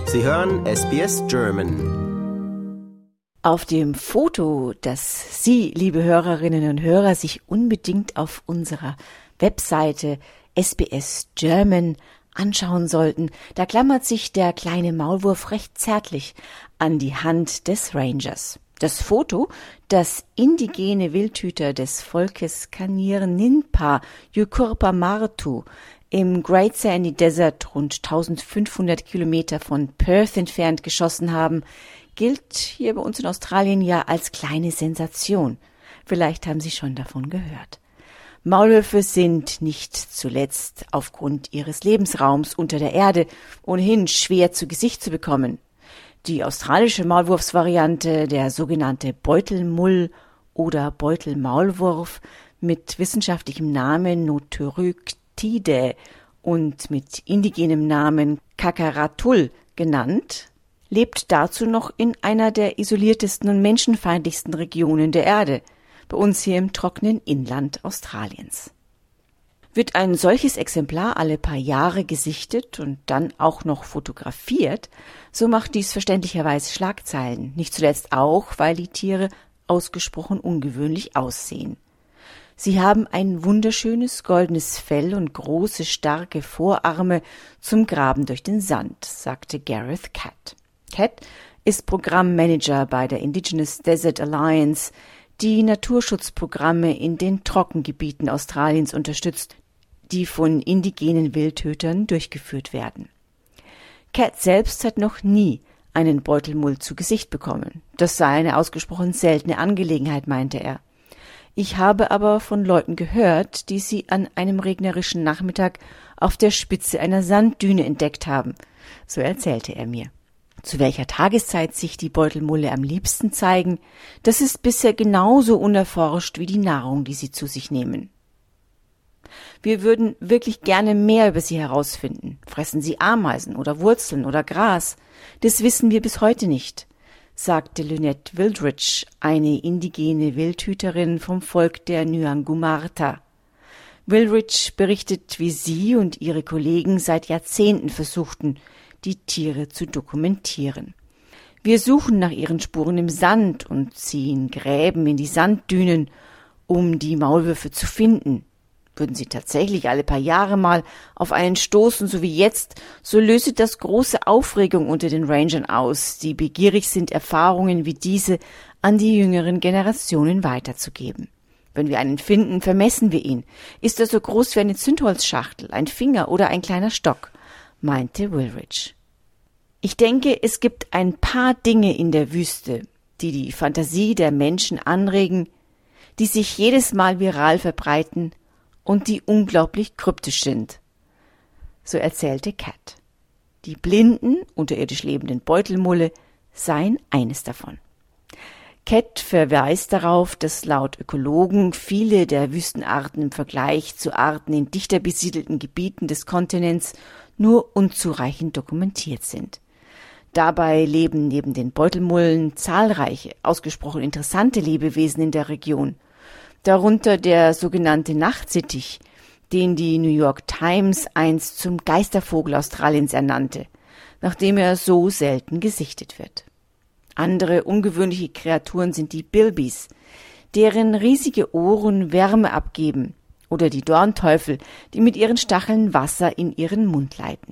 Sie hören SBS German. Auf dem Foto, das Sie, liebe Hörerinnen und Hörer, sich unbedingt auf unserer Webseite SBS German anschauen sollten, da klammert sich der kleine Maulwurf recht zärtlich an die Hand des Rangers. Das Foto, das indigene Wildhüter des Volkes Kaniar Ninpa Yukurpa Martu im Great Sandy Desert rund 1500 Kilometer von Perth entfernt geschossen haben, gilt hier bei uns in Australien ja als kleine Sensation. Vielleicht haben Sie schon davon gehört. Maulwürfe sind nicht zuletzt aufgrund ihres Lebensraums unter der Erde ohnehin schwer zu Gesicht zu bekommen. Die australische Maulwurfsvariante, der sogenannte Beutelmull oder Beutelmaulwurf mit wissenschaftlichem Namen Notoryctidae und mit indigenem Namen Kakaratul genannt, lebt dazu noch in einer der isoliertesten und menschenfeindlichsten Regionen der Erde, bei uns hier im trockenen Inland Australiens. Wird ein solches Exemplar alle paar Jahre gesichtet und dann auch noch fotografiert, so macht dies verständlicherweise Schlagzeilen, nicht zuletzt auch, weil die Tiere ausgesprochen ungewöhnlich aussehen. Sie haben ein wunderschönes goldenes Fell und große, starke Vorarme zum Graben durch den Sand, sagte Gareth Catt. Catt ist Programmmanager bei der Indigenous Desert Alliance, die Naturschutzprogramme in den Trockengebieten Australiens unterstützt, die von indigenen Wildhütern durchgeführt werden. Catt selbst hat noch nie einen Beutelmull zu Gesicht bekommen. Das sei eine ausgesprochen seltene Angelegenheit, meinte er. Ich habe aber von Leuten gehört, die sie an einem regnerischen Nachmittag auf der Spitze einer Sanddüne entdeckt haben. So erzählte er mir. Zu welcher Tageszeit sich die Beutelmulle am liebsten zeigen, das ist bisher genauso unerforscht wie die Nahrung, die sie zu sich nehmen. Wir würden wirklich gerne mehr über sie herausfinden. Fressen sie Ameisen oder Wurzeln oder Gras? Das wissen wir bis heute nicht, sagte Lynette Wildridge, eine indigene Wildhüterin vom Volk der Ngumarta. Wildridge berichtet, wie sie und ihre Kollegen seit Jahrzehnten versuchten, die Tiere zu dokumentieren. Wir suchen nach ihren Spuren im Sand und ziehen Gräben in die Sanddünen, um die Maulwürfe zu finden. Würden sie tatsächlich alle paar Jahre mal auf einen stoßen, so wie jetzt, so löse das große Aufregung unter den Rangern aus, die begierig sind, Erfahrungen wie diese an die jüngeren Generationen weiterzugeben. Wenn wir einen finden, vermessen wir ihn. Ist er so groß wie eine Zündholzschachtel, ein Finger oder ein kleiner Stock, meinte Wildridge. Ich denke, es gibt ein paar Dinge in der Wüste, die die Fantasie der Menschen anregen, die sich jedes Mal viral verbreiten und die unglaublich kryptisch sind. So erzählte Catt. Die blinden, unterirdisch lebenden Beutelmulle seien eines davon. Catt verweist darauf, dass laut Ökologen viele der Wüstenarten im Vergleich zu Arten in dichter besiedelten Gebieten des Kontinents nur unzureichend dokumentiert sind. Dabei leben neben den Beutelmullen zahlreiche, ausgesprochen interessante Lebewesen in der Region, darunter der sogenannte Nachtsittich, den die New York Times einst zum Geistervogel Australiens ernannte, nachdem er so selten gesichtet wird. Andere ungewöhnliche Kreaturen sind die Bilbies, deren riesige Ohren Wärme abgeben, oder die Dornteufel, die mit ihren Stacheln Wasser in ihren Mund leiten.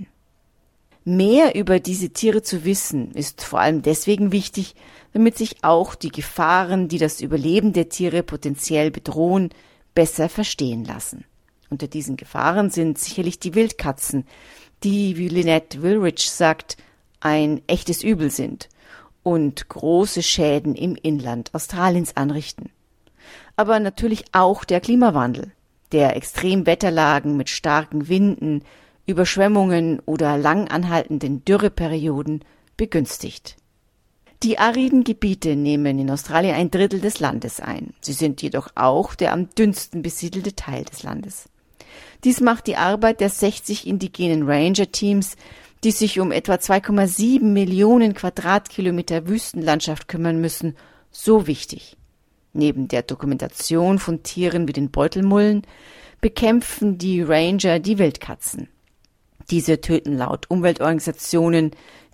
Mehr über diese Tiere zu wissen, ist vor allem deswegen wichtig, damit sich auch die Gefahren, die das Überleben der Tiere potenziell bedrohen, besser verstehen lassen. Unter diesen Gefahren sind sicherlich die Wildkatzen, die, wie Lynette Wildridge sagt, ein echtes Übel sind und große Schäden im Inland Australiens anrichten. Aber natürlich auch der Klimawandel, der Extremwetterlagen mit starken Winden, Überschwemmungen oder lang anhaltenden Dürreperioden begünstigt. Die ariden Gebiete nehmen in Australien 1/3 des Landes ein. Sie sind jedoch auch der am dünnsten besiedelte Teil des Landes. Dies macht die Arbeit der 60 indigenen Ranger-Teams, die sich um etwa 2,7 Millionen Quadratkilometer Wüstenlandschaft kümmern müssen, so wichtig. Neben der Dokumentation von Tieren wie den Beutelmullen bekämpfen die Ranger die Wildkatzen. Diese töten laut Umweltorganisationen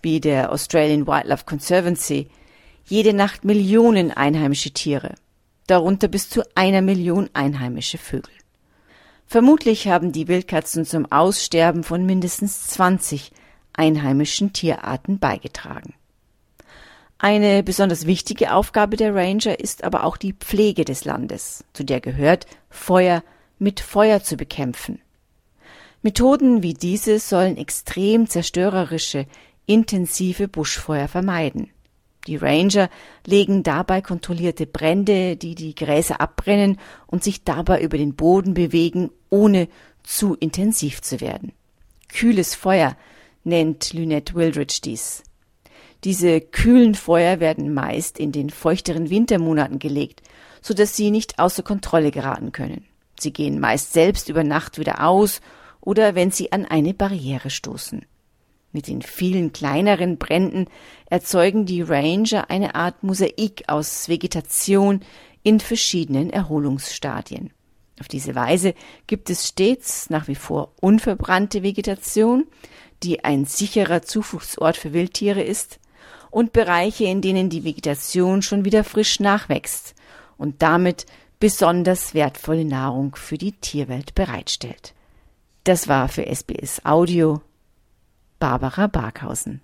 wie der Australian Wildlife Conservancy, jede Nacht Millionen einheimische Tiere, darunter bis zu 1 Million einheimische Vögel. Vermutlich haben die Wildkatzen zum Aussterben von mindestens 20 einheimischen Tierarten beigetragen. Eine besonders wichtige Aufgabe der Ranger ist aber auch die Pflege des Landes, zu der gehört, Feuer mit Feuer zu bekämpfen. Methoden wie diese sollen extrem zerstörerische, intensive Buschfeuer vermeiden. Die Ranger legen dabei kontrollierte Brände, die die Gräser abbrennen und sich dabei über den Boden bewegen, ohne zu intensiv zu werden. Kühles Feuer nennt Lynette Wildridge dies. Diese kühlen Feuer werden meist in den feuchteren Wintermonaten gelegt, sodass sie nicht außer Kontrolle geraten können. Sie gehen meist selbst über Nacht wieder aus oder wenn sie an eine Barriere stoßen. Mit den vielen kleineren Bränden erzeugen die Ranger eine Art Mosaik aus Vegetation in verschiedenen Erholungsstadien. Auf diese Weise gibt es stets nach wie vor unverbrannte Vegetation, die ein sicherer Zufluchtsort für Wildtiere ist, und Bereiche, in denen die Vegetation schon wieder frisch nachwächst und damit besonders wertvolle Nahrung für die Tierwelt bereitstellt. Das war für SBS Audio Barbara Barkhausen.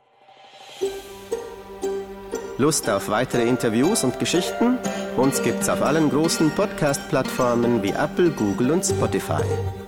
Lust auf weitere Interviews und Geschichten? Uns gibt's auf allen großen Podcast-Plattformen wie Apple, Google und Spotify.